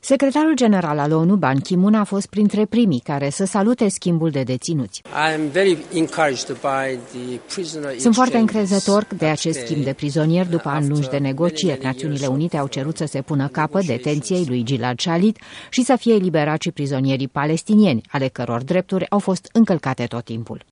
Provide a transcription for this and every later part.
Secretarul general al ONU, Ban Ki-moon, a fost printre primii care să salute schimbul de deținuți. Sunt foarte încrezător de acest schimb de prizonieri după ani lungi de negocieri. Națiunile Unite au cerut să se pună capăt detenției lui Gilad Shalit și să fie eliberați și prizonierii palestinieni, ale căror drepturi au fost încălcate tot timpul.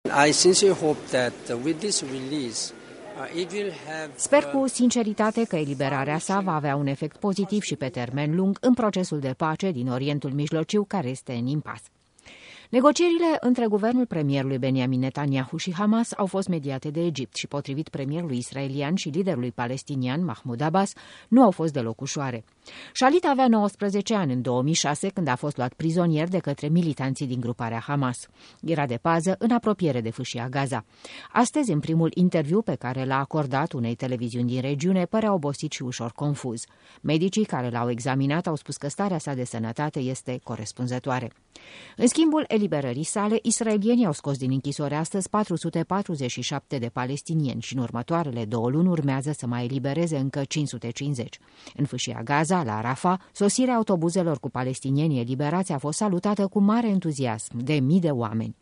Sper cu sinceritate că eliberarea sa va avea un efect pozitiv și pe termen lung în procesul de pace din Orientul Mijlociu, care este în impas. Negocierile între guvernul premierului Benjamin Netanyahu și Hamas au fost mediate de Egipt și, potrivit premierului israelian și liderului palestinian Mahmoud Abbas, nu au fost deloc ușoare. Shalit avea 19 ani în 2006 când a fost luat prizonier de către militanții din gruparea Hamas. Era de pază în apropiere de fâșia Gaza. Astăzi, în primul interviu pe care l-a acordat unei televiziuni din regiune, părea obosit și ușor confuz. Medicii care l-au examinat au spus că starea sa de sănătate este corespunzătoare. În schimbul eliberării sale, israelienii au scos din închisori astăzi 447 de palestinieni și în următoarele 2 luni urmează să mai elibereze încă 550. În fâșia Gaza, la Rafah, sosirea autobuzelor cu palestinieni eliberați a fost salutată cu mare entuziasm de mii de oameni.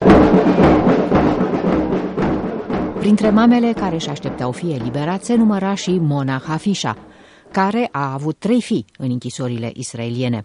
Printre mamele care își așteptau fi eliberați se număra și Mona Hafisha, care a avut 3 fii în închisorile israeliene.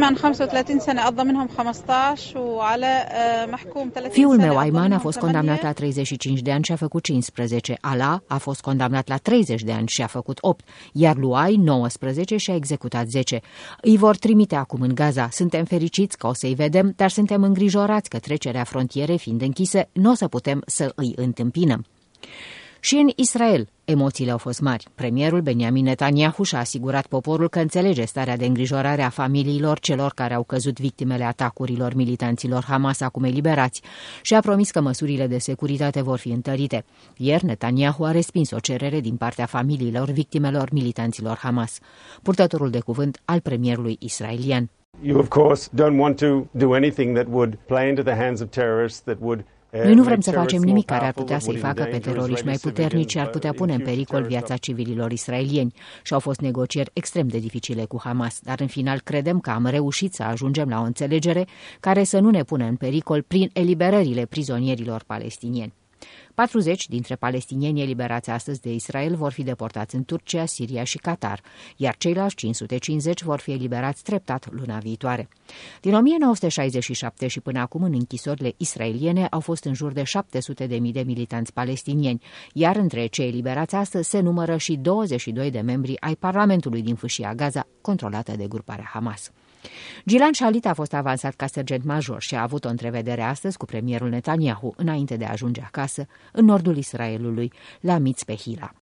Fiul meu, Ayman, a fost condamnat la 35 de ani și a făcut 15. Ala a fost condamnat la 30 de ani și a făcut 8, iar Luai 19 și a executat 10. Îi vor trimite acum în Gaza. Suntem fericiți că o să-i vedem, dar suntem îngrijorați că trecerea frontierei fiind închise, nu o să putem să îi întâmpinăm. Și în Israel, emoțiile au fost mari. Premierul Benjamin Netanyahu și-a asigurat poporul că înțelege starea de îngrijorare a familiilor celor care au căzut victimele atacurilor militanților Hamas acum eliberați și a promis că măsurile de securitate vor fi întărite. Ieri, Netanyahu a respins o cerere din partea familiilor victimelor militanților Hamas. Purtătorul de cuvânt al premierului israelian. You of course don't want to do anything that would play into the hands of terrorists that would Noi nu vrem să facem nimic care ar putea să-i facă pe teroriști mai puternici și ar putea pune în pericol viața civililor israelieni. Și au fost negocieri extrem de dificile cu Hamas, dar în final credem că am reușit să ajungem la o înțelegere care să nu ne pună în pericol prin eliberările prizonierilor palestinieni. 40 dintre palestinieni eliberați astăzi de Israel vor fi deportați în Turcia, Siria și Qatar, iar ceilalți 550 vor fi eliberați treptat luna viitoare. Din 1967 și până acum în închisorile israeliene au fost în jur de 700.000 de militanți palestinieni, iar între cei eliberați astăzi se numără și 22 de membri ai Parlamentului din fâșia Gaza, controlată de gruparea Hamas. Gilad Shalit a fost avansat ca sergent major și a avut o întrevedere astăzi cu premierul Netanyahu înainte de a ajunge acasă, în nordul Israelului, la Mitzpe Hila.